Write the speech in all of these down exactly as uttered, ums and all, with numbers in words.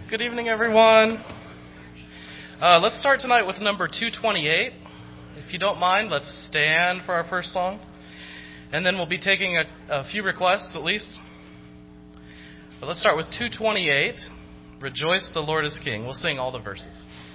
Good evening, everyone. Uh, let's start tonight with number two twenty-eight. If you don't mind, let's stand for our first song. And then we'll be taking a, a few requests at least. But let's start with two twenty-eight. Rejoice, the Lord is King. We'll sing all the verses.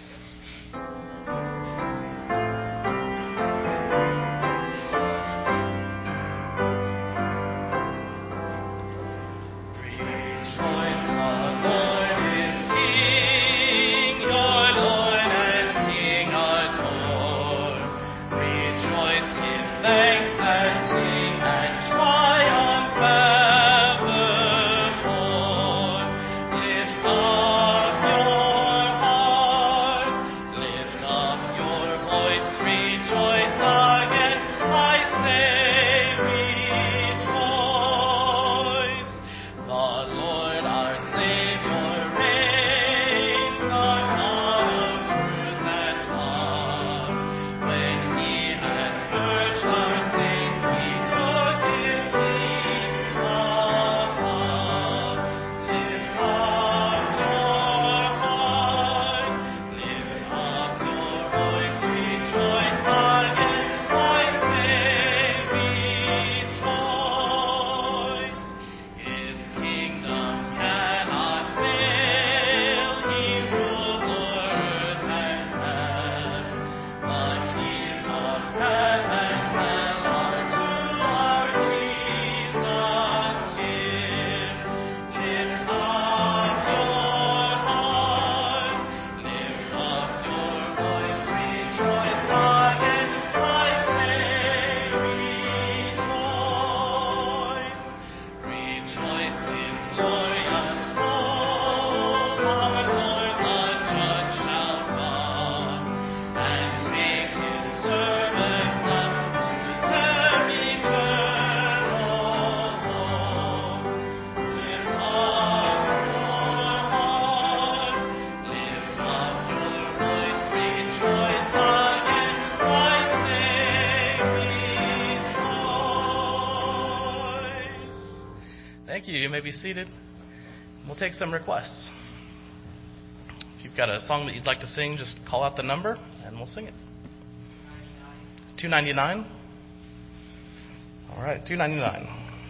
Thank you. You may be seated. We'll take some requests. If you've got a song that you'd like to sing, just call out the number and we'll sing it. two ninety-nine. All right, two ninety-nine.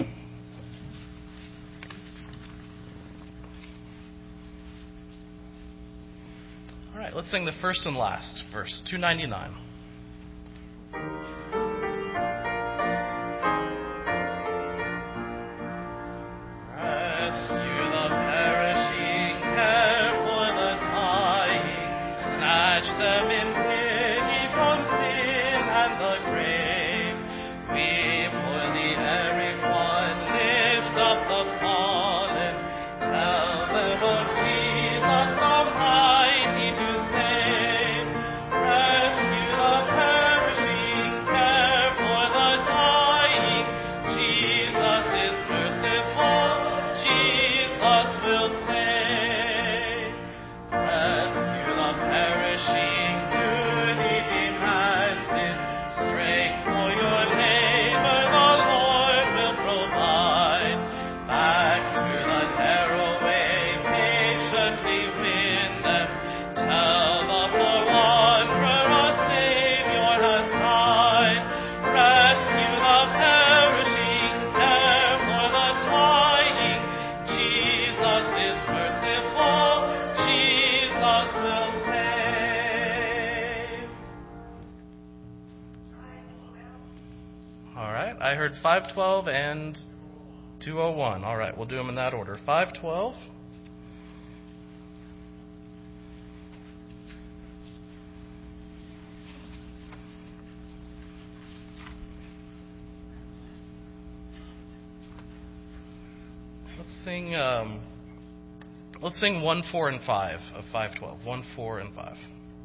All right, let's sing the first and last verse, two ninety-nine. I heard five twelve and two oh one. All right, we'll do them in that order. five twelve. Let's sing. Um, let's sing one, four, and five of five twelve. One, four, and five.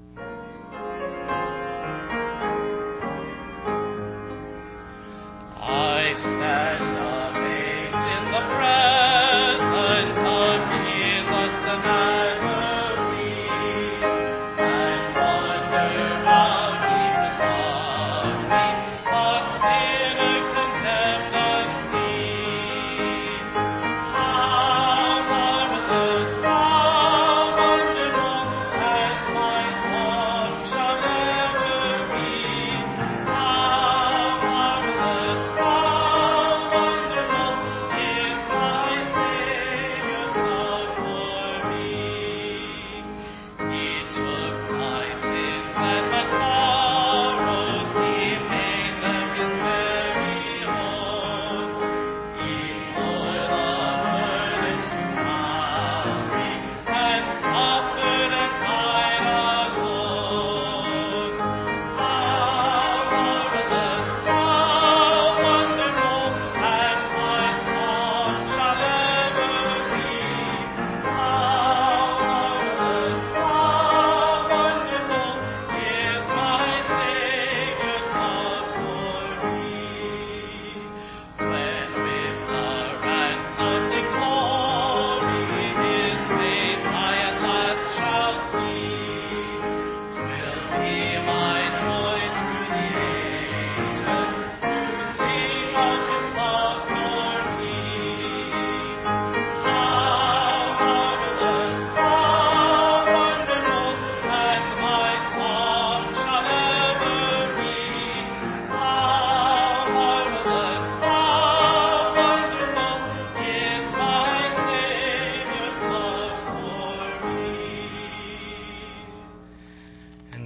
I stand amazed in the presence of Jesus the Nazarene, and wonder how he could love me, a sinner condemned and mean. How marvelous, how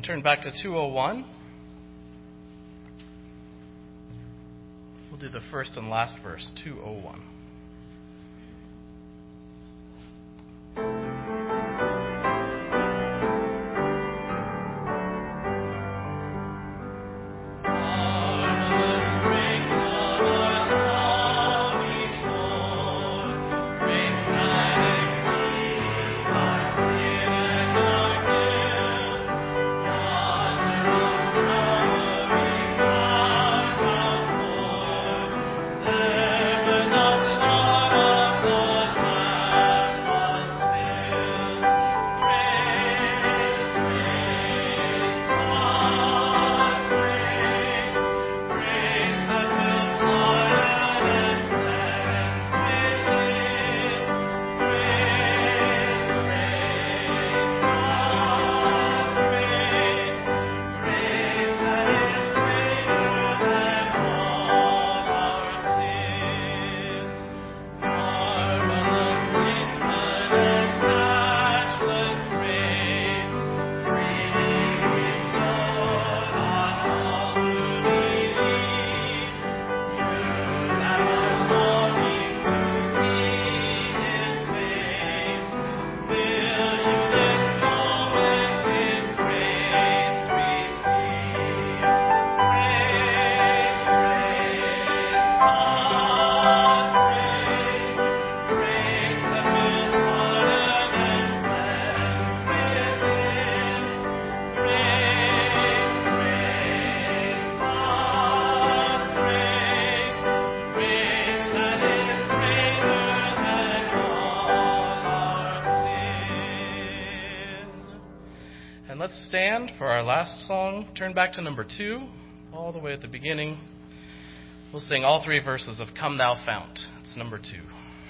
can turn back to two oh one. We'll do the first and last verse, two oh one. Let's stand for our last song. Turn back to number two, all the way at the beginning. We'll sing all three verses of Come Thou Fount. It's number two.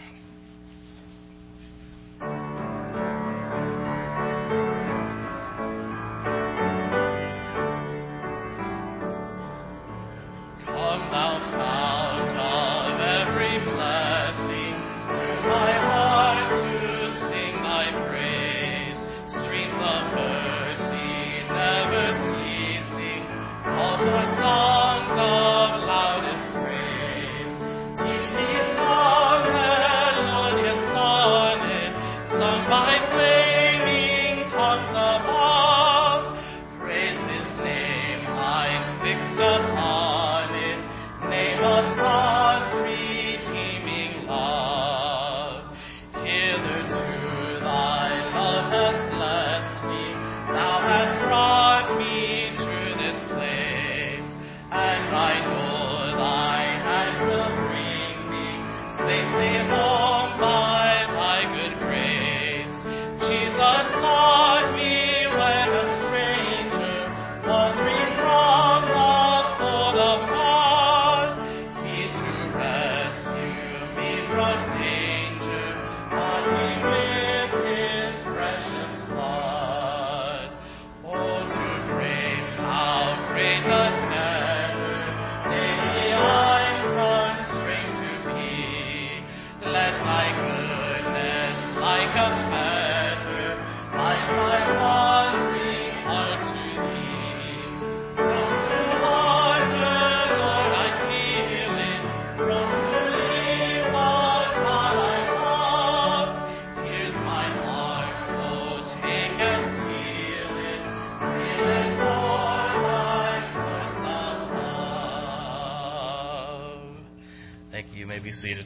Be seated.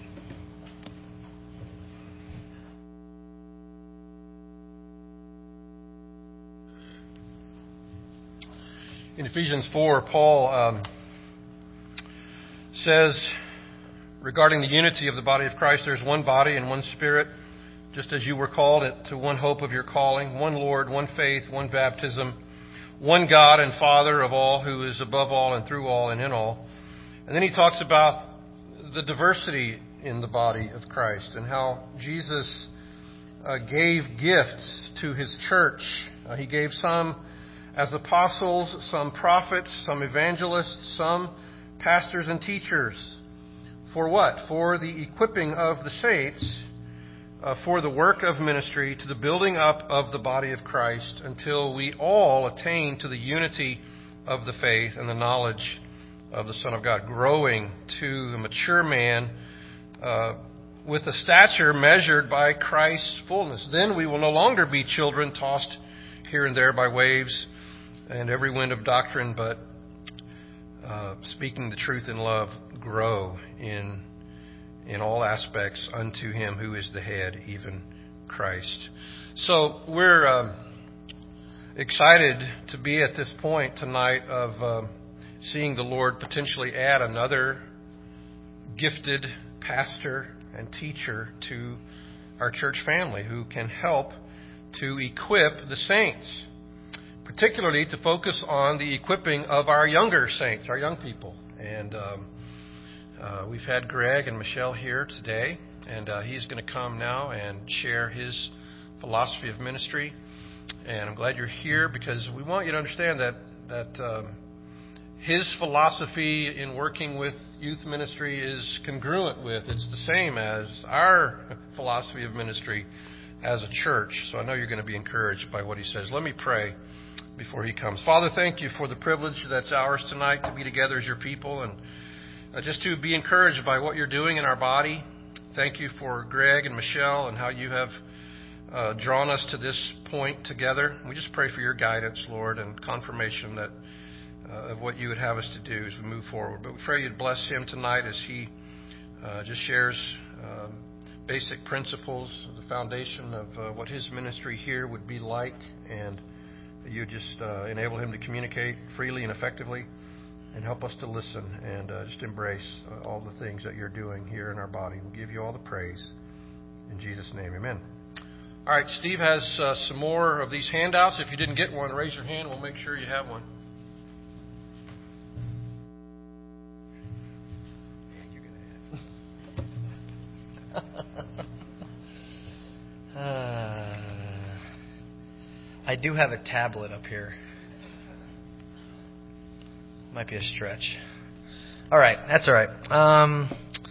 In Ephesians four, Paul um, says regarding the unity of the body of Christ, there's one body and one spirit, just as you were called to one hope of your calling, one Lord, one faith, one baptism, one God and Father of all, who is above all and through all and in all. And then he talks about the diversity in the body of Christ and how Jesus uh, gave gifts to his church. Uh, he gave some as apostles, some prophets, some evangelists, some pastors and teachers. For what? For the equipping of the saints, uh, for the work of ministry to the building up of the body of Christ until we all attain to the unity of the faith and the knowledge of the Son of God, growing to a mature man uh, with a stature measured by Christ's fullness. Then we will no longer be children tossed here and there by waves and every wind of doctrine, but uh, speaking the truth in love, grow in in all aspects unto Him who is the head, even Christ. So we're um, excited to be at this point tonight of uh, seeing the Lord potentially add another gifted pastor and teacher to our church family who can help to equip the saints, particularly to focus on the equipping of our younger saints, our young people. And um, uh, we've had Greg and Michelle here today, and uh, he's going to come now and share his philosophy of ministry. And I'm glad you're here because we want you to understand that that um, his philosophy in working with youth ministry is congruent with, it's the same as our philosophy of ministry as a church. So I know you're going to be encouraged by what he says. Let me pray before he comes. Father, thank you for the privilege that's ours tonight to be together as your people and uh, just to be encouraged by what you're doing in our body. Thank you for Greg and Michelle and how you have uh, drawn us to this point together. We just pray for your guidance, Lord, and confirmation that uh, of what you would have us to do as we move forward. But we pray you'd bless him tonight as he uh, just shares uh, basic principles, the foundation of uh, what his ministry here would be like, and you just uh, enable him to communicate freely and effectively and help us to listen and uh, just embrace uh, all the things that you're doing here in our body. We'll give you all the praise. In Jesus' name, amen. All right, Steve has uh, some more of these handouts. If you didn't get one, raise your hand. We'll make sure you have one. uh, I do have a tablet up here. Might be a stretch. All right, that's all right. Um,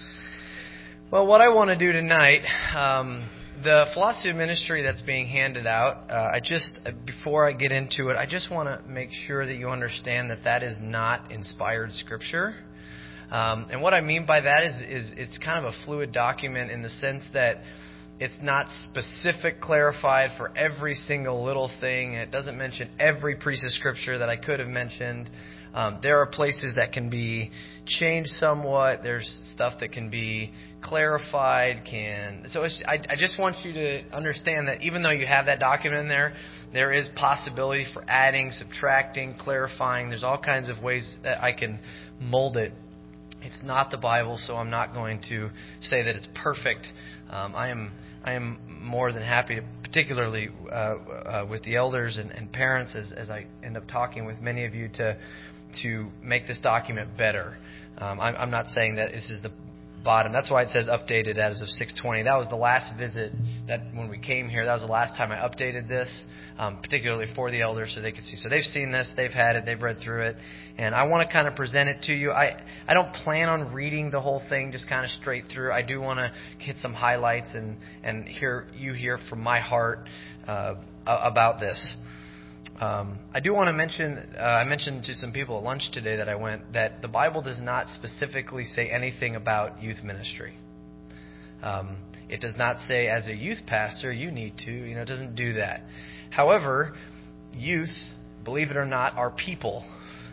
well, what I want to do tonight, um, the philosophy of ministry that's being handed out, uh, I just, before I get into it, I just want to make sure that you understand that that is not inspired scripture. Um, and what I mean by that is, is it's kind of a fluid document in the sense that it's not specific, clarified for every single little thing. It doesn't mention every piece of scripture that I could have mentioned. Um, there are places that can be changed somewhat. There's stuff that can be clarified. Can so it's, I, I just want you to understand that even though you have that document in there, there is possibility for adding, subtracting, clarifying. There's all kinds of ways that I can mold it. It's not the Bible, so I'm not going to say that it's perfect. Um, I am I am more than happy to, particularly uh, uh, with the elders and, and parents, as, as I end up talking with many of you, to to make this document better. Um, I'm, I'm not saying that this is the bottom. That's why it says updated as of six twenty. That was the last visit that when we came here. That was the last time I updated this, um, particularly for the elders so they could see. So they've seen this, they've had it, they've read through it, and I want to kind of present it to you. I, I don't plan on reading the whole thing just kind of straight through. I do want to hit some highlights and, and hear you hear from my heart uh, about this. Um, I do want to mention, uh, I mentioned to some people at lunch today that I went, that the Bible does not specifically say anything about youth ministry. Um, it does not say as a youth pastor you need to, you know, it doesn't do that. However, youth, believe it or not, are people.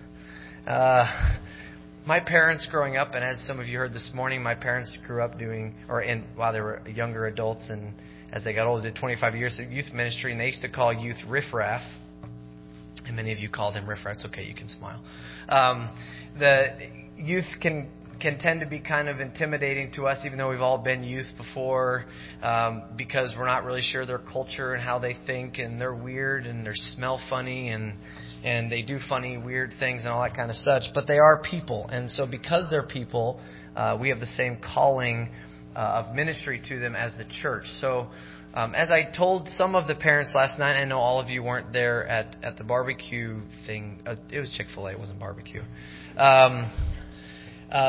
Uh, my parents growing up, and as some of you heard this morning, my parents grew up doing, or in while they were younger adults, and as they got older, did twenty-five years of youth ministry, and they used to call youth riffraff. And many of you call them riffraff. It's okay, you can smile. Um, the youth can can tend to be kind of intimidating to us, even though we've all been youth before, um, because we're not really sure their culture and how they think, and they're weird and they smell funny and and they do funny, weird things and all that kind of such. But they are people, and so because they're people, uh, we have the same calling uh, of ministry to them as the church. So. Um, as I told some of the parents last night, I know all of you weren't there at, at the barbecue thing. Uh, it was Chick-fil-A, it wasn't barbecue. Um, uh,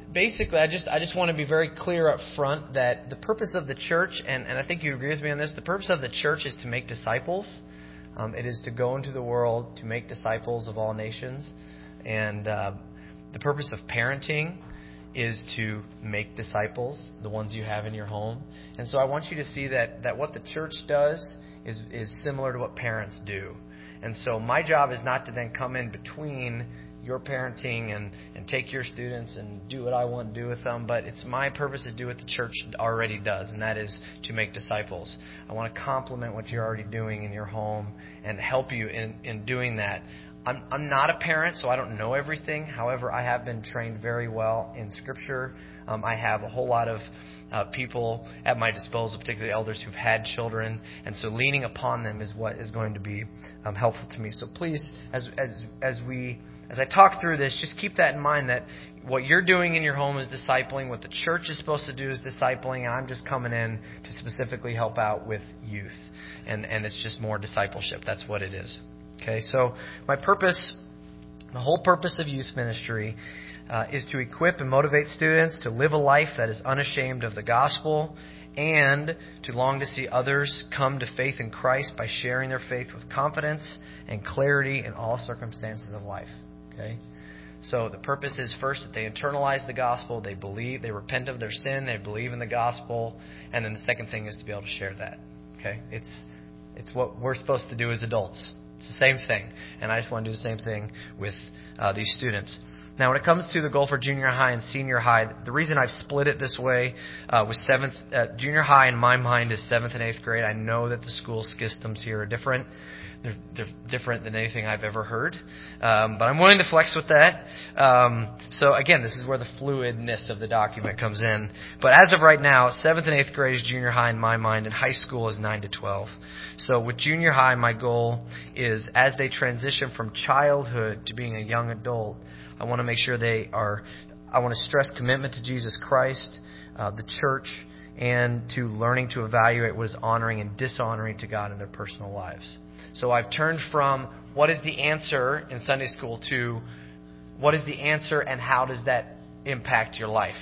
basically, I just I just want to be very clear up front that the purpose of the church, and, and I think you agree with me on this, the purpose of the church is to make disciples. Um, it is to go into the world to make disciples of all nations. And uh, the purpose of parenting is to make disciples, the ones you have in your home. And so I want you to see that, that what the church does is, is similar to what parents do. And so my job is not to then come in between your parenting and, and take your students and do what I want to do with them, but it's my purpose to do what the church already does, and that is to make disciples. I want to complement what you're already doing in your home and help you in, in doing that. I'm, I'm not a parent, so I don't know everything. However, I have been trained very well in Scripture. Um, I have a whole lot of uh, people at my disposal, particularly elders who've had children, and so leaning upon them is what is going to be um, helpful to me. So please, as as as we As I talk through this, just keep that in mind, that what you're doing in your home is discipling, what the church is supposed to do is discipling, and I'm just coming in to specifically help out with youth. And, and it's just more discipleship. That's what it is. Okay, so my purpose, the whole purpose of youth ministry uh, is to equip and motivate students to live a life that is unashamed of the gospel and to long to see others come to faith in Christ by sharing their faith with confidence and clarity in all circumstances of life. Okay, so the purpose is first that they internalize the gospel, they believe, they repent of their sin, they believe in the gospel, and then the second thing is to be able to share that. Okay, it's it's what we're supposed to do as adults. It's the same thing, and I just want to do the same thing with uh, these students. Now, when it comes to the goal for junior high and senior high, the reason I've split it this way uh, with seventh, uh, junior high in my mind is seventh and eighth grade. I know that the school systems here are different. They're, they're different than anything I've ever heard. Um, but I'm willing to flex with that. Um, so again, this is where the fluidness of the document comes in. But as of right now, seventh and eighth grade is junior high in my mind, and high school is nine to twelve. So with junior high, my goal is as they transition from childhood to being a young adult, I want to make sure they are, I want to stress commitment to Jesus Christ, uh, the church, and to learning to evaluate what is honoring and dishonoring to God in their personal lives. So I've turned from what is the answer in Sunday school to what is the answer and how does that impact your life.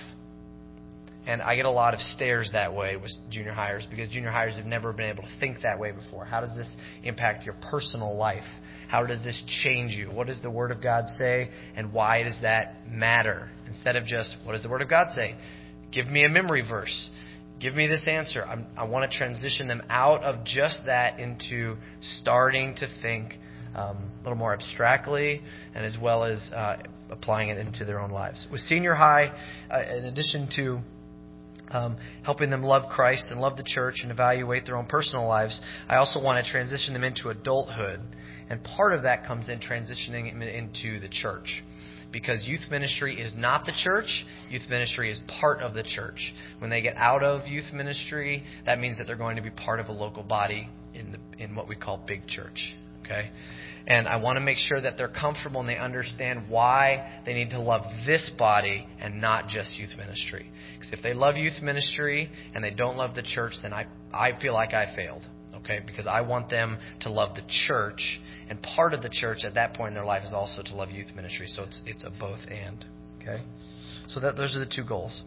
And I get a lot of stares that way with junior hires because junior hires have never been able to think that way before. How does this impact your personal life? How does this change you? What does the Word of God say and why does that matter? Instead of just, what does the Word of God say? Give me a memory verse. Give me this answer. I'm, I want to transition them out of just that into starting to think um, a little more abstractly and as well as uh, applying it into their own lives. With senior high, uh, in addition to um, helping them love Christ and love the church and evaluate their own personal lives, I also want to transition them into adulthood. And part of that comes in transitioning them into the church. Because youth ministry is not the church. Youth ministry is part of the church. When they get out of youth ministry, that means that they're going to be part of a local body in the, in what we call big church. Okay? And I want to make sure that they're comfortable and they understand why they need to love this body and not just youth ministry. Because if they love youth ministry and they don't love the church, then I, I feel like I failed. Okay? Because I want them to love the church. And part of the church at that point in their life is also to love youth ministry. So it's it's a both and. Okay? So that those are the two goals.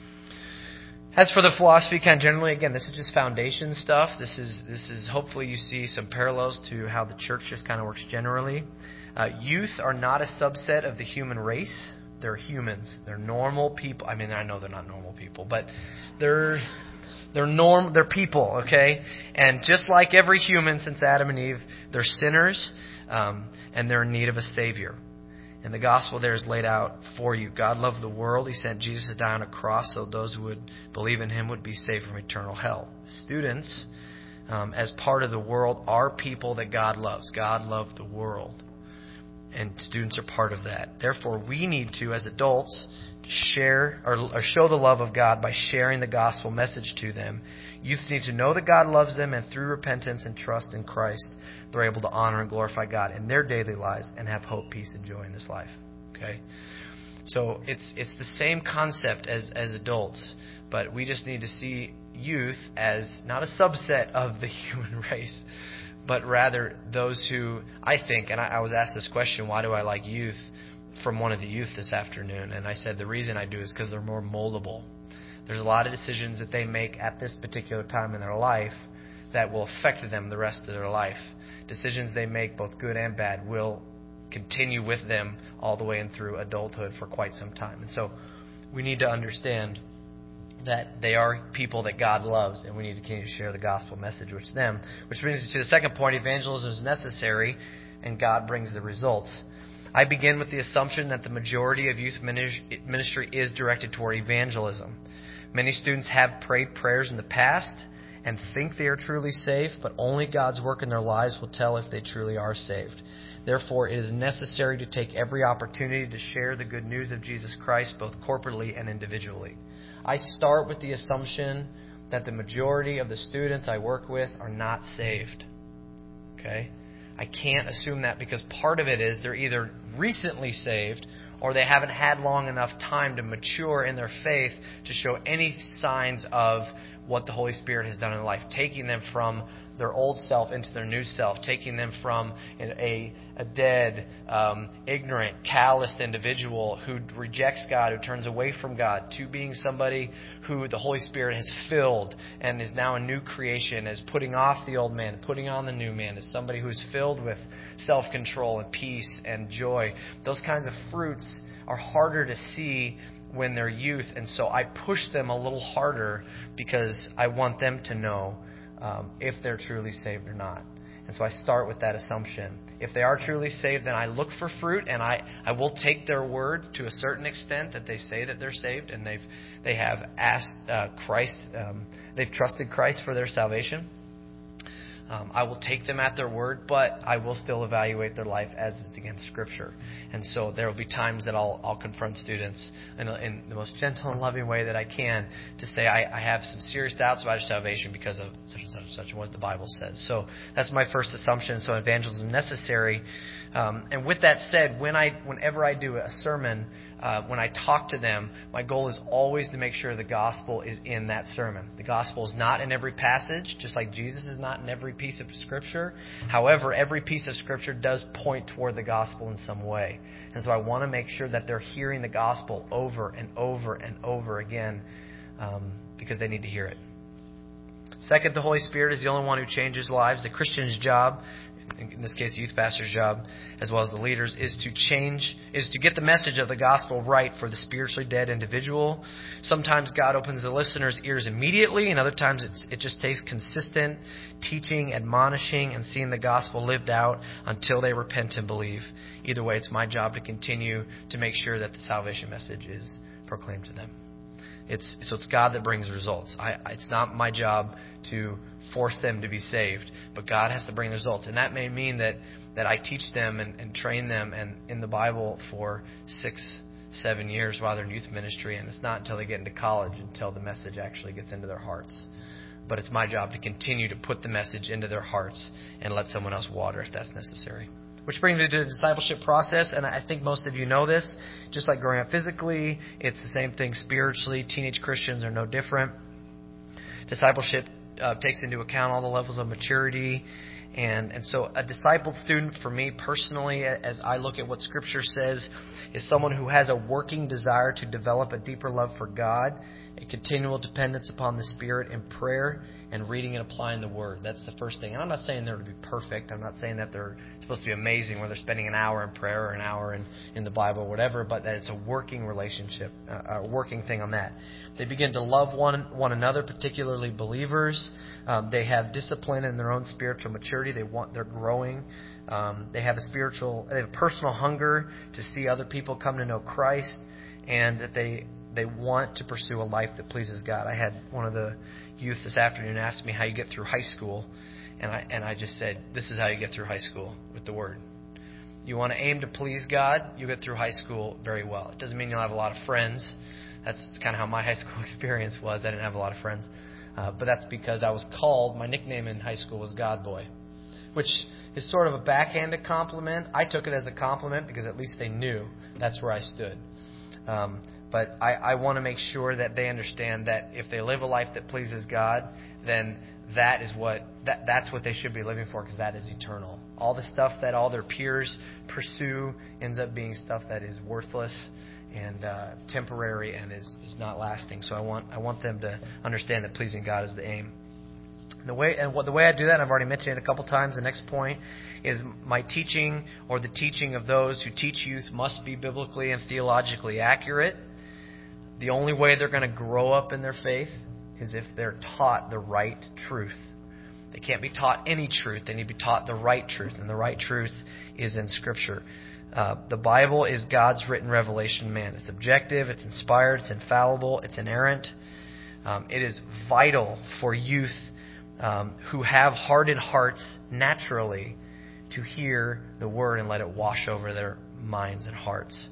As for the philosophy, kind of generally, again, this is just foundation stuff. This is this is hopefully you see some parallels to how the church just kind of works generally. Uh, youth are not a subset of the human race. They're humans. They're normal people. I mean, I know they're not normal people, but they're they're norm. They're people. Okay, and just like every human since Adam and Eve, they're sinners, um, and they're in need of a Savior. And the gospel there is laid out for you. God loved the world. He sent Jesus to die on a cross so those who would believe in Him would be saved from eternal hell. Students, um, as part of the world, are people that God loves. God loved the world. And students are part of that. Therefore, we need to, as adults, share or, or show the love of God by sharing the gospel message to them. Youth need to know that God loves them, and through repentance and trust in Christ, they're able to honor and glorify God in their daily lives and have hope, peace, and joy in this life. Okay? So it's it's the same concept as, as adults, but we just need to see youth as not a subset of the human race, but rather those who, I think, and I, I was asked this question, why do I like youth? from one of the youth this afternoon, and I said the reason I do is because they're more moldable. There's a lot of decisions that they make at this particular time in their life that will affect them the rest of their life. Decisions they make, both good and bad, will continue with them all the way in through adulthood for quite some time. And so we need to understand that they are people that God loves, and we need to continue to share the gospel message with them. Which brings me to the second point: evangelism is necessary, and God brings the results. I begin with the assumption that the majority of youth ministry is directed toward evangelism. Many students have prayed prayers in the past and think they are truly safe, but only God's work in their lives will tell if they truly are saved. Therefore, it is necessary to take every opportunity to share the good news of Jesus Christ, both corporately and individually. I start with the assumption that the majority of the students I work with are not saved. Okay? I can't assume that, because part of it is they're either recently saved or they haven't had long enough time to mature in their faith to show any signs of what the Holy Spirit has done in life, taking them from their old self into their new self, taking them from a, a dead, um, ignorant, calloused individual who rejects God, who turns away from God, to being somebody who the Holy Spirit has filled and is now a new creation, is putting off the old man, putting on the new man, is somebody who is filled with self-control and peace and joy. Those kinds of fruits are harder to see when they're youth, and so I push them a little harder because I want them to know um, if they're truly saved or not. And so I start with that assumption. If they are truly saved, then I look for fruit, and I, I will take their word to a certain extent that they say that they're saved and they've they have asked uh, Christ, um, they've trusted Christ for their salvation. Um, I will take them at their word, but I will still evaluate their life as it's against Scripture. And so there will be times that I'll, I'll confront students in, a, in the most gentle and loving way that I can to say, I, I have some serious doubts about your salvation because of such and such and such and what the Bible says. So that's my first assumption. So evangelism is necessary. Um, and with that said, when I, whenever I do a sermon, uh, when I talk to them, my goal is always to make sure the gospel is in that sermon. The gospel is not in every passage, just like Jesus is not in every piece of Scripture. However, every piece of Scripture does point toward the gospel in some way. And so I want to make sure that they're hearing the gospel over and over and over again um, because they need to hear it. Second, the Holy Spirit is the only one who changes lives. The Christian's job, in this case the youth pastor's job, as well as the leaders, is to change, is to get the message of the gospel right for the spiritually dead individual. Sometimes God opens the listener's ears immediately, and other times it's, it just takes consistent teaching, admonishing, and seeing the gospel lived out until they repent and believe. Either way, it's my job to continue to make sure that the salvation message is proclaimed to them. It's, so it's God that brings results. I, it's not my job to force them to be saved, but God has to bring the results. And that may mean that, that I teach them and, and train them and in the Bible for six, seven years while they're in youth ministry, and it's not until they get into college until the message actually gets into their hearts. But it's my job to continue to put the message into their hearts and let someone else water if that's necessary. Which brings me to the discipleship process, and I think most of you know this. Just like growing up physically, it's the same thing spiritually. Teenage Christians are no different. Discipleship uh, takes into account all the levels of maturity. And, and so a discipled student, for me personally, as I look at what Scripture says, is someone who has a working desire to develop a deeper love for God, a continual dependence upon the Spirit in prayer, and reading and applying the Word. That's the first thing. And I'm not saying they're to be perfect. I'm not saying that they're supposed to be amazing where they're spending an hour in prayer or an hour in, in the Bible or whatever, but that it's a working relationship, uh, a working thing on that. They begin to love one, one another, particularly believers. Um, they have discipline in their own spiritual maturity. They want, they're growing. Um, they have a spiritual, they have a personal hunger to see other people come to know Christ, and that they they want to pursue a life that pleases God. I had one of the youth this afternoon ask me how you get through high school, and I and I just said, this is how you get through high school, with the Word. You want to aim to please God, you get through high school very well. It doesn't mean you'll have a lot of friends. That's kind of how my high school experience was. I didn't have a lot of friends. Uh, but that's because I was called, my nickname in high school was God Boy, which is sort of a backhanded compliment. I took it as a compliment because at least they knew that's where I stood. Um, but I, I want to make sure that they understand that if they live a life that pleases God, then that is what that that's what they should be living for, because that is eternal. All the stuff that all their peers pursue ends up being stuff that is worthless and uh, temporary and is, is not lasting. So I want I want them to understand that pleasing God is the aim. The way and what the way I do that, and I've already mentioned it a couple times. The next point is my teaching, or the teaching of those who teach youth, must be biblically and theologically accurate. The only way they're going to grow up in their faith is if they're taught the right truth. They can't be taught any truth. They need to be taught the right truth, and the right truth is in Scripture. Uh, the Bible is God's written revelation, man. It's objective, it's inspired, it's infallible, it's inerrant. Um, it is vital for youth um, who have hardened hearts naturally to hear the Word and let it wash over their minds and hearts.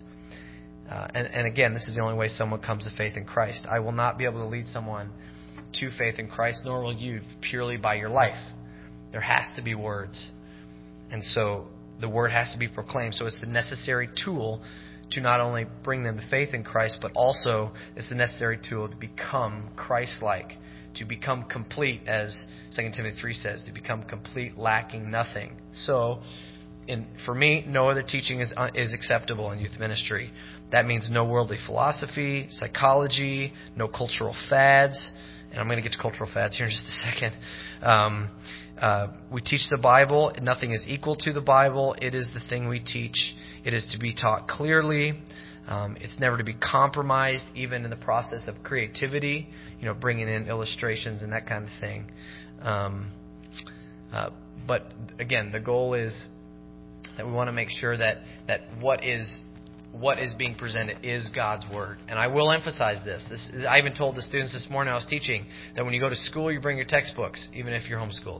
Uh, and, and again, this is the only way someone comes to faith in Christ. I will not be able to lead someone to faith in Christ, nor will you, purely by your life. There has to be words. And so the Word has to be proclaimed. So it's the necessary tool to not only bring them to faith in Christ, but also it's the necessary tool to become Christ-like, to become complete, as Second Timothy three says, to become complete, lacking nothing. So, in, for me, no other teaching is uh, is acceptable in youth ministry. That means no worldly philosophy, psychology, no cultural fads. And I'm going to get to cultural fads here in just a second. Um, uh, we teach the Bible. Nothing is equal to the Bible. It is the thing we teach. It is to be taught clearly. Um, it's never to be compromised, even in the process of creativity, you know, bringing in illustrations and that kind of thing. Um, uh, but again, the goal is that we want to make sure that, that what is what is being presented is God's Word. And I will emphasize this. This is, I even told the students this morning I was teaching that when you go to school, you bring your textbooks, even if you're homeschooled.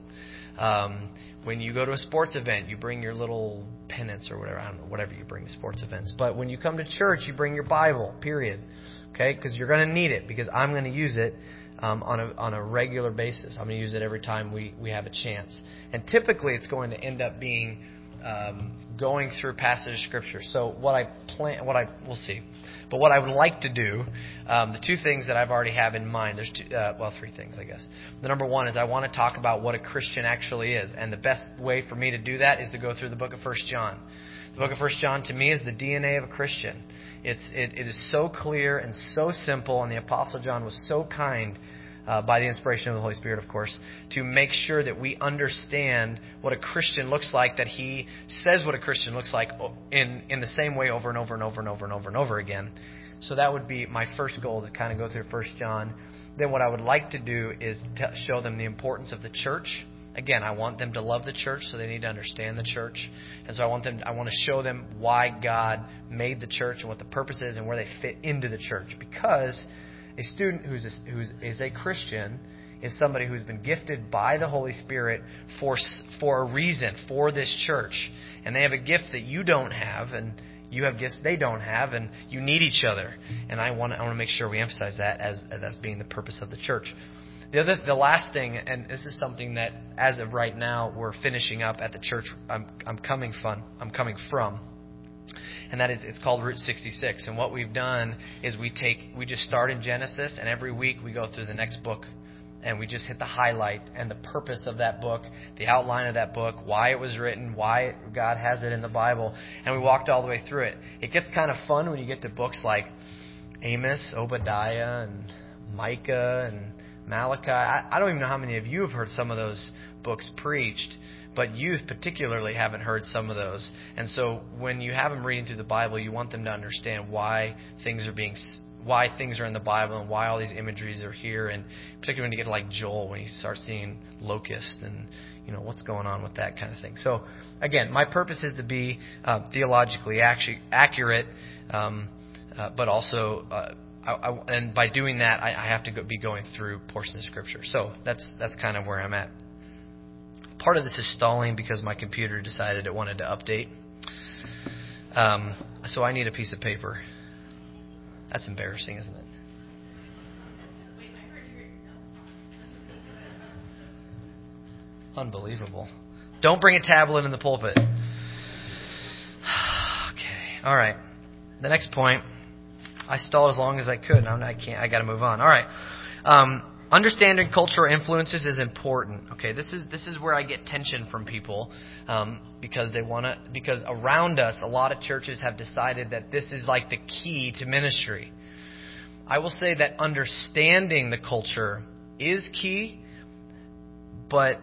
Um, when you go to a sports event, you bring your little pennants or whatever. I don't know, whatever you bring to sports events. But when you come to church, you bring your Bible, period. Okay? Because you're going to need it, because I'm going to use it um, on a on a regular basis. I'm going to use it every time we, we have a chance. And typically it's going to end up being um, going through a passage of Scripture. So what I plan, what I we'll see, but what I would like to do, um, the two things that I've already have in mind. There's two, uh, well, three things, I guess. The number one is I want to talk about what a Christian actually is, and the best way for me to do that is to go through the book of First John. The book of First John to me is the D N A of a Christian. It's it, it is so clear and so simple, and the Apostle John was so kind. Uh, by the inspiration of the Holy Spirit, of course, to make sure that we understand what a Christian looks like, that he says what a Christian looks like in, in the same way over and over and over and over and over and over again. So that would be my first goal, to kind of go through First John. Then what I would like to do is to show them the importance of the church. Again, I want them to love the church, so they need to understand the church. And so I want them. I want to show them why God made the church and what the purpose is and where they fit into the church. Because a student who's a, who's is a Christian is somebody who's been gifted by the Holy Spirit for for a reason, for this church. And they have a gift that you don't have, and you have gifts they don't have, and you need each other. And I want to, I want to make sure we emphasize that as as being the purpose of the church. The other, the last thing, and this is something that as of right now we're finishing up at the church I'm I'm coming from. I'm coming from. And that is, it's called Route sixty-six. And what we've done is we take, we just start in Genesis, and every week we go through the next book, and we just hit the highlight and the purpose of that book, the outline of that book, why it was written, why God has it in the Bible, and we walked all the way through it. It gets kind of fun when you get to books like Amos, Obadiah, and Micah, and Malachi. I, I don't even know how many of you have heard some of those books preached. But youth particularly haven't heard some of those. And so when you have them reading through the Bible, you want them to understand why things are being, why things are in the Bible and why all these imageries are here. And particularly when you get to like Joel, when you start seeing locusts and, you know, what's going on with that kind of thing. So again, my purpose is to be uh, theologically actu- accurate, um, uh, but also, uh, I, I, and by doing that, I, I have to go, be going through portions of Scripture. So that's that's kind of where I'm at. Part of this is stalling because my computer decided it wanted to update. Um, so I need a piece of paper. That's embarrassing, isn't it? Unbelievable. Don't bring a tablet in the pulpit. Okay. All right. The next point. I stalled as long as I could. Now I can't. I got to move on. All right. Um, understanding cultural influences is important. Okay, this is this is where I get tension from people um, because they want to because around us, a lot of churches have decided that this is like the key to ministry. I will say that understanding the culture is key, but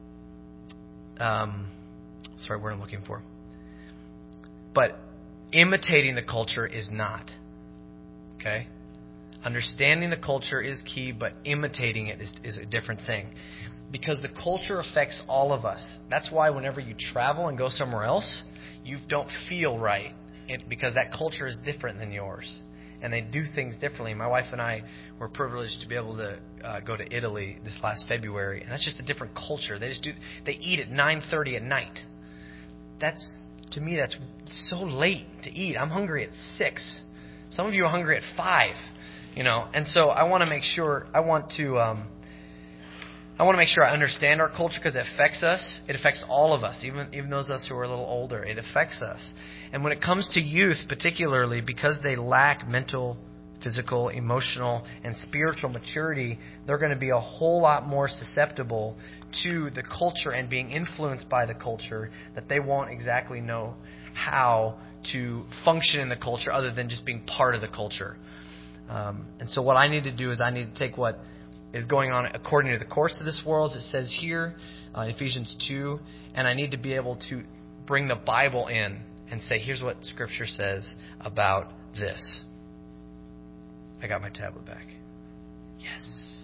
um, sorry, what I'm looking for. But imitating the culture is not. Okay? Understanding the culture is key, but imitating it is, is a different thing. Because the culture affects all of us. That's why whenever you travel and go somewhere else, you don't feel right. It, because that culture is different than yours. And they do things differently. My wife and I were privileged to be able to uh, go to Italy this last February. And that's just a different culture. They just do. They eat at nine thirty at night. That's, to me, that's so late to eat. I'm hungry at six. Some of you are hungry at five. You know, and so I want to make sure, I want to, um, I want to make sure I understand our culture because it affects us. It affects all of us, even even those of us who are a little older. It affects us. And when it comes to youth, particularly because they lack mental, physical, emotional, and spiritual maturity, they're going to be a whole lot more susceptible to the culture and being influenced by the culture that they won't exactly know how to function in the culture other than just being part of the culture. Um, and so what I need to do is I need to take what is going on according to the course of this world, as it says here uh, in Ephesians two, and I need to be able to bring the Bible in and say, here's what Scripture says about this. I got my tablet back. Yes.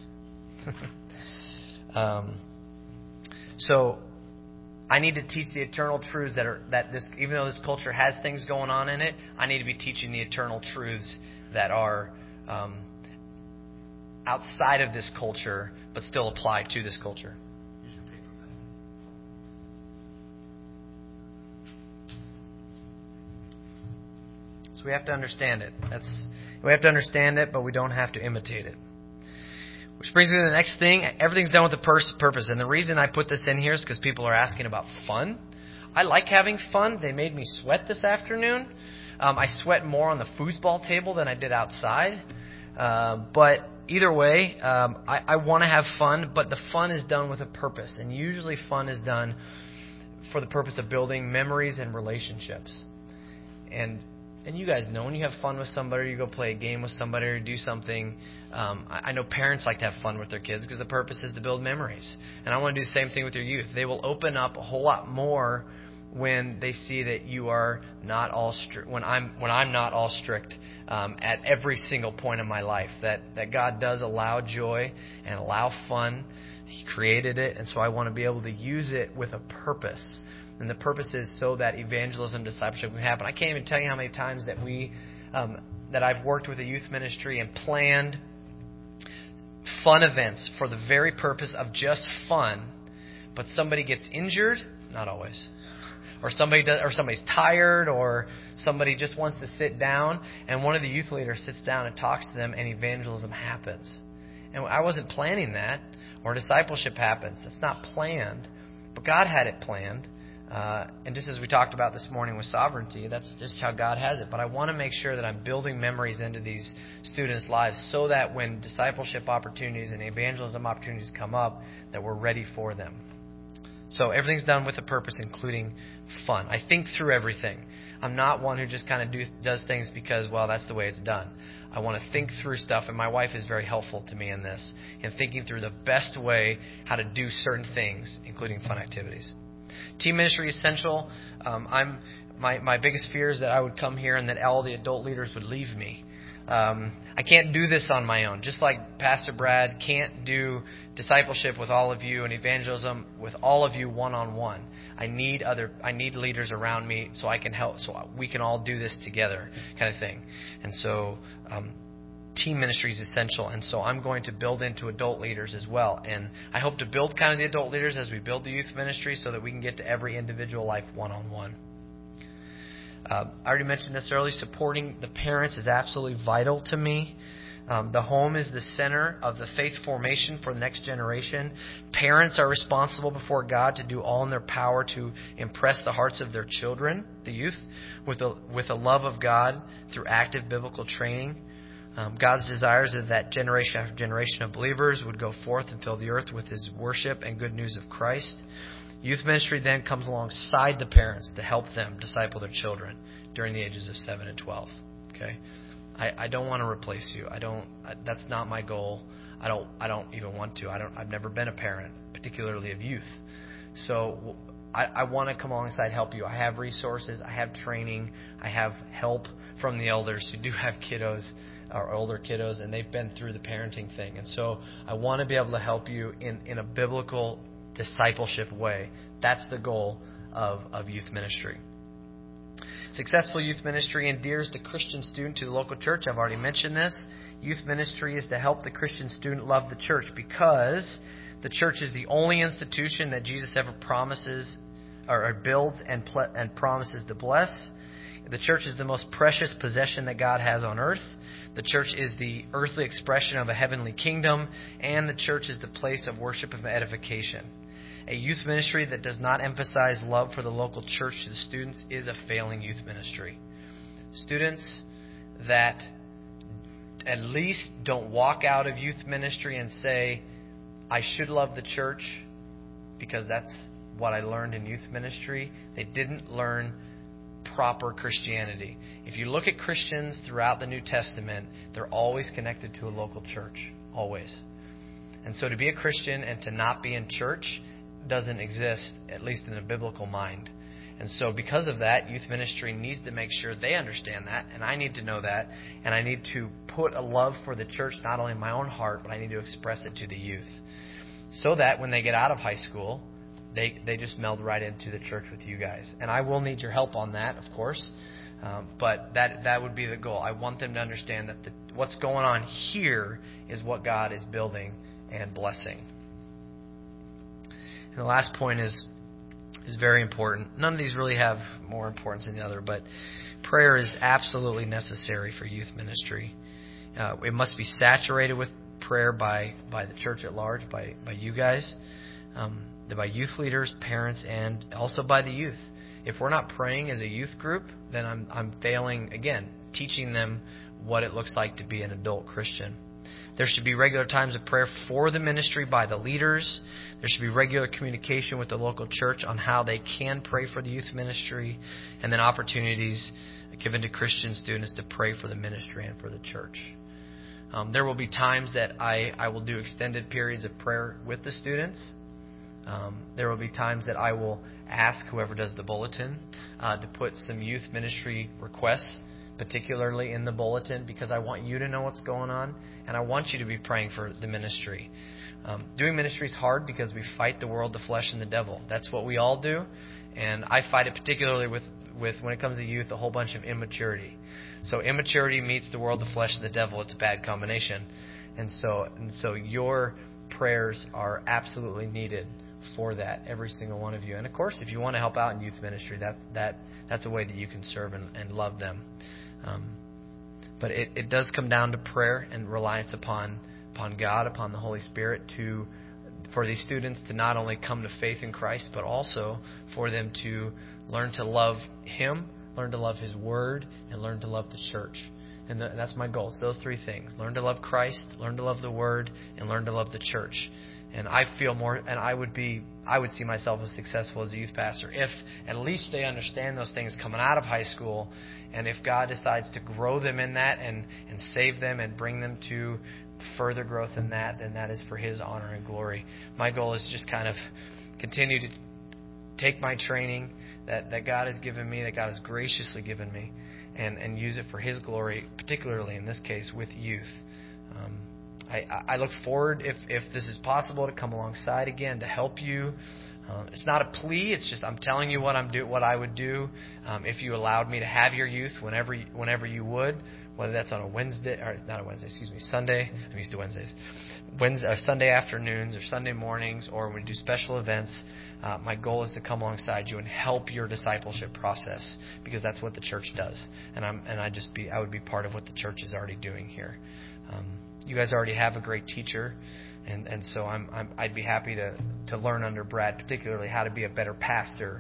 um, so I need to teach the eternal truths that are that this, even though this culture has things going on in it, I need to be teaching the eternal truths that are Um, outside of this culture, but still apply to this culture. Use your paper bag. So we have to understand it. That's we have to understand it, but we don't have to imitate it. Which brings me to the next thing. Everything's done with a pers- purpose, and the reason I put this in here is because people are asking about fun. I like having fun. They made me sweat this afternoon. Um, I sweat more on the foosball table than I did outside. Uh, but either way, um, I, I want to have fun, but the fun is done with a purpose. And usually fun is done for the purpose of building memories and relationships. And and you guys know when you have fun with somebody, or you go play a game with somebody or do something. Um, I, I know parents like to have fun with their kids because the purpose is to build memories. And I want to do the same thing with your youth. They will open up a whole lot more when they see that you are not all strict, when I'm when I'm not all strict um, at every single point in my life, that, that God does allow joy and allow fun. He created it, and so I want to be able to use it with a purpose. And the purpose is so that evangelism, discipleship can happen. I can't even tell you how many times that we um, that I've worked with a youth ministry and planned fun events for the very purpose of just fun, but somebody gets injured, not always. Or somebody does, or somebody's tired, or somebody just wants to sit down, and one of the youth leaders sits down and talks to them, and evangelism happens. And I wasn't planning that, or discipleship happens. It's not planned, but God had it planned. Uh, and just as we talked about this morning with sovereignty, that's just how God has it. But I want to make sure that I'm building memories into these students' lives so that when discipleship opportunities and evangelism opportunities come up, that we're ready for them. So everything's done with a purpose, including fun. I think through everything. I'm not one who just kind of do, does things because, well, that's the way it's done. I want to think through stuff, and my wife is very helpful to me in this, in thinking through the best way how to do certain things, including fun activities. Team ministry is essential. Um, I'm my my biggest fear is that I would come here and that all the adult leaders would leave me. Um, I can't do this on my own. Just like Pastor Brad can't do discipleship with all of you and evangelism with all of you one-on-one. I need other. I need leaders around me so I can help. So we can all do this together, kind of thing. And so, um, team ministry is essential. And so I'm going to build into adult leaders as well. And I hope to build kind of the adult leaders as we build the youth ministry, so that we can get to every individual life one-on-one. Uh, I already mentioned this earlier. Supporting the parents is absolutely vital to me. Um, the home is the center of the faith formation for the next generation. Parents are responsible before God to do all in their power to impress the hearts of their children, the youth, with a, with a love of God through active biblical training. Um, God's desires is that generation after generation of believers would go forth and fill the earth with His worship and good news of Christ. Youth ministry then comes alongside the parents to help them disciple their children during the ages of seven and twelve. Okay, I, I don't want to replace you. I don't. I, that's not my goal. I don't. I don't even want to. I don't. I've never been a parent, particularly of youth. So I, I want to come alongside, help you. I have resources. I have training. I have help from the elders who do have kiddos or older kiddos, and they've been through the parenting thing. And so I want to be able to help you in, in a biblical discipleship way. That's the goal of, of youth ministry. Successful youth ministry endears the Christian student to the local church. I've already mentioned this. Youth ministry is to help the Christian student love the church because the church is the only institution that Jesus ever promises or, or builds and, ple- and promises to bless. The church is the most precious possession that God has on earth. The church is the earthly expression of a heavenly kingdom, and the church is the place of worship and edification. A youth ministry that does not emphasize love for the local church to the students is a failing youth ministry. Students that at least don't walk out of youth ministry and say, I should love the church because that's what I learned in youth ministry. They didn't learn proper Christianity. If you look at Christians throughout the New Testament, they're always connected to a local church. Always. And so to be a Christian and to not be in church doesn't exist, at least in a biblical mind. And so because of that, youth ministry needs to make sure they understand that, and I need to know that, and I need to put a love for the church not only in my own heart, but I need to express it to the youth. So that when they get out of high school, they they just meld right into the church with you guys. And I will need your help on that, of course. Um, but that that would be the goal. I want them to understand that the, what's going on here is what God is building and blessing. And the last point is is very important. None of these really have more importance than the other, but prayer is absolutely necessary for youth ministry. Uh, it must be saturated with prayer by, by the church at large, by, by you guys, um, by youth leaders, parents, and also by the youth. If we're not praying as a youth group, then I'm I'm failing, again, teaching them what it looks like to be an adult Christian. There should be regular times of prayer for the ministry by the leaders. There should be regular communication with the local church on how they can pray for the youth ministry, and then opportunities given to Christian students to pray for the ministry and for the church. Um, there will be times that I, I will do extended periods of prayer with the students. Um, there will be times that I will ask whoever does the bulletin uh, to put some youth ministry requests, particularly in the bulletin, because I want you to know what's going on, and I want you to be praying for the ministry. Um, doing ministry is hard because we fight the world, the flesh, and the devil. That's what we all do, and I fight it particularly with, with when it comes to youth, a whole bunch of immaturity. So immaturity meets the world, the flesh, and the devil. It's a bad combination, and so and so your prayers are absolutely needed for that, every single one of you. And of course, if you want to help out in youth ministry, that that that's a way that you can serve and, and love them. Um, but it, it does come down to prayer and reliance upon upon God, upon the Holy Spirit, to for these students to not only come to faith in Christ, but also for them to learn to love Him, learn to love His Word, and learn to love the church. And the, that's my goal. It's those three things: learn to love Christ, learn to love the Word, and learn to love the church. And I feel more, and I would be, I would see myself as successful as a youth pastor if at least they understand those things coming out of high school. And if God decides to grow them in that and, and save them and bring them to further growth in that, then that is for His honor and glory. My goal is just kind of continue to take my training that, that God has given me, that God has graciously given me, and, and use it for His glory, particularly in this case with youth. Um, I, I look forward, if, if this is possible, to come alongside again to help you. Um, it's not a plea. It's just I'm telling you what I'm do what I would do um, if you allowed me to have your youth whenever whenever you would, whether that's on a Wednesday or not a Wednesday, excuse me, Sunday. I'm used to Wednesdays, Wednesday, or Sunday afternoons or Sunday mornings, or when we do special events. Uh, my goal is to come alongside you and help your discipleship process, because that's what the church does, and I'm and I just be I would be part of what the church is already doing here. Um, You guys already have a great teacher, and, and so I'm, I'm I'd be happy to, to learn under Brad, particularly how to be a better pastor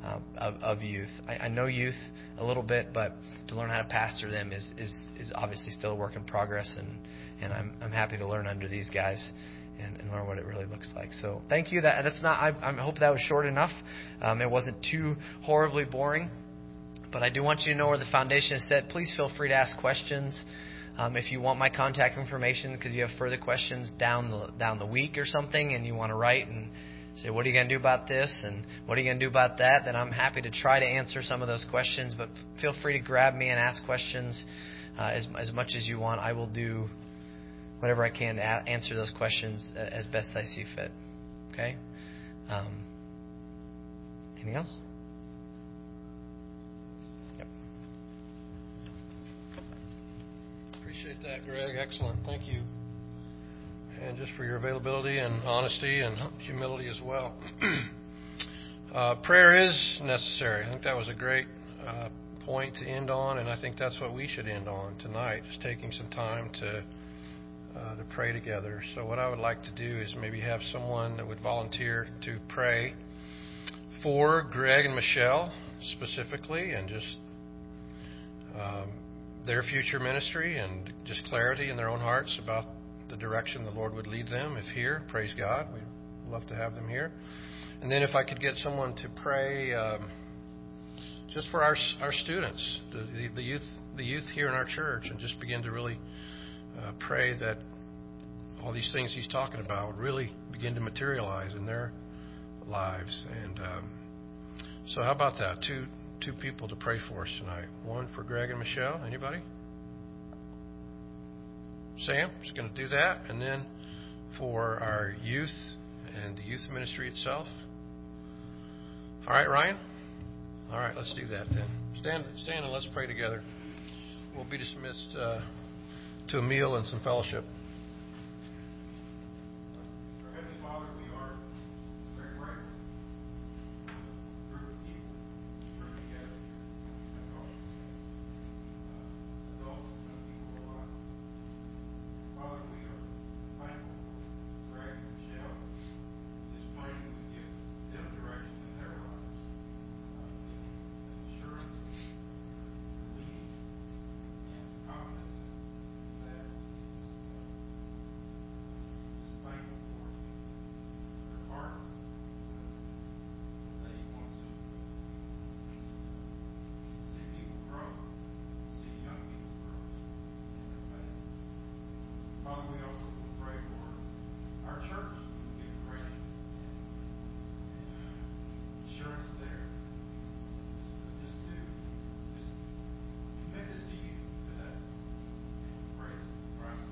um, of, of youth. I, I know youth a little bit, but to learn how to pastor them is, is, is obviously still a work in progress, and, and I'm, I'm happy to learn under these guys and, and learn what it really looks like. So thank you. That That's not. I, I hope that was short enough. Um, it wasn't too horribly boring, but I do want you to know where the foundation is set. Please feel free to ask questions. Um, if you want my contact information because you have further questions down the down the week or something, and you want to write and say, what are you going to do about this and what are you going to do about that, then I'm happy to try to answer some of those questions. But feel free to grab me and ask questions uh, as, as much as you want. I will do whatever I can to a- answer those questions as best I see fit. Okay? Um, anything else? Appreciate that, Greg. Excellent. Thank you. And just for your availability and honesty and humility as well. uh, prayer is necessary. I think that was a great uh, point to end on, and I think that's what we should end on tonight, just taking some time to uh, to pray together. So what I would like to do is maybe have someone that would volunteer to pray for Greg and Michelle specifically, and just um, their future ministry and just clarity in their own hearts about the direction the Lord would lead them. If here, praise God. We'd love to have them here. And then if I could get someone to pray um, just for our our students, the, the youth, the youth here in our church, and just begin to really uh, pray that all these things he's talking about would really begin to materialize in their lives. And um, so, how about that? Two two people to pray for us tonight. One for Greg and Michelle. Anybody? Sam is going to do that, and then for our youth and the youth ministry itself. All right, Ryan? All right, let's do that then. Stand, stand and let's pray together. We'll be dismissed uh, to a meal and some fellowship. Our Heavenly Father, we are very grateful for the group of people you bring together. That's all. Uh, adults and young people alike. Father, we are thankful for Greg and Michelle. Just praying you would give them direction in their lives. Uh, assurance, leading, and confidence in that. Just thankful for their hearts. They want to see people grow, see young people grow in their faith. Father, we also pray for our church. We give direction and assurance there. Just do, just commit this to you today. Pray in Christ.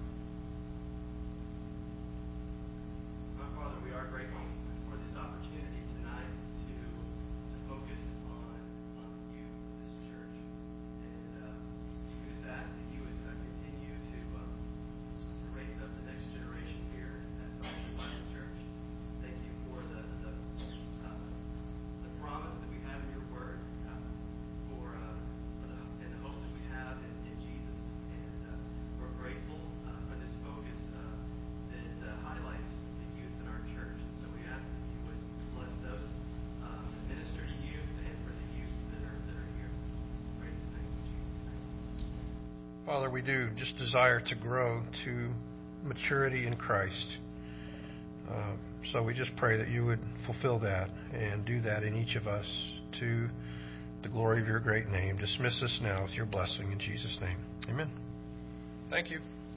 My Father, we are grateful for this opportunity tonight to, to focus on, on you, this church. And uh, we just ask that you would uh, continue to, uh, to raise up the next generation here at Fellowship Bible Church. Thank you for the, the, uh, the promise that we have in your word, uh, for, uh, for the, and the hope that we have in, in Jesus. And uh, we're grateful uh, for this focus uh, that uh, highlights the youth in our church. And so we ask that you would bless those uh, that minister to youth and for the youth that are, that are here. Pray these things in Jesus' name. Father, we do just desire to grow to maturity in Christ. Uh, so we just pray that you would fulfill that and do that in each of us to the glory of your great name. Dismiss us now with your blessing in Jesus' name. Amen. Thank you.